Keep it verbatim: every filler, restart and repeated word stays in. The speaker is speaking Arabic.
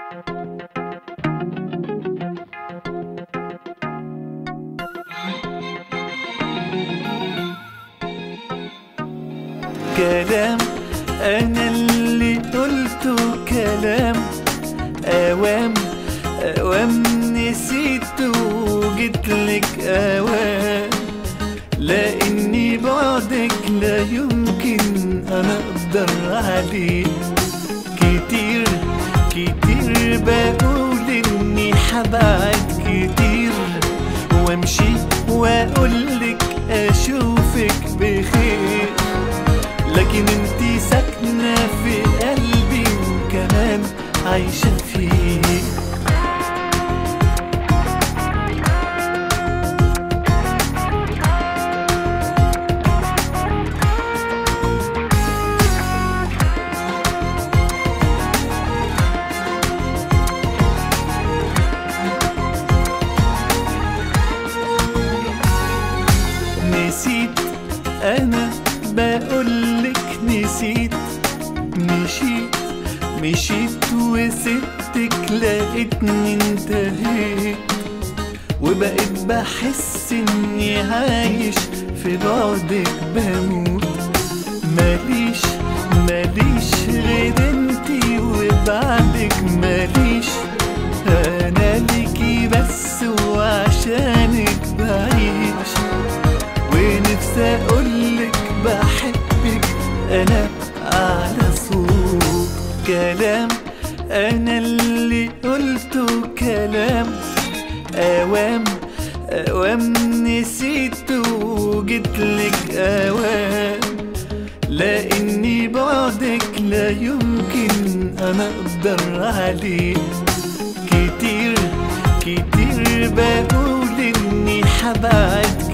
كلام أنا اللي قلته، كلام أوام أوام نسيته وجيتلك أوام، لأني بعدك لا يمكن أنا أقدر عليه. كتير كتير بقول إني حبعد كتير وامشي وأقولك أشوفك بخير، لكن انتي ساكنة في قلبي وكمان عايشة فيه. نسيت أنا بقولك نسيت، مشيت مشيت وسبتك لقيتني انتهيت، وبقيت بحس اني عايش في بعدك بموت. ماليش ماليش غير انتي وبعدك ماليش، انا ليكي بس وعشانك بعيش، ونفسي اقولك بحبك انا على صوت. كلام انا اللي قلته، كلام اوام اوام نسيته وجيتلك اوام، لاني بعدك لا يمكن انا اقدر عليه. كتير كتير بقول اني حبعد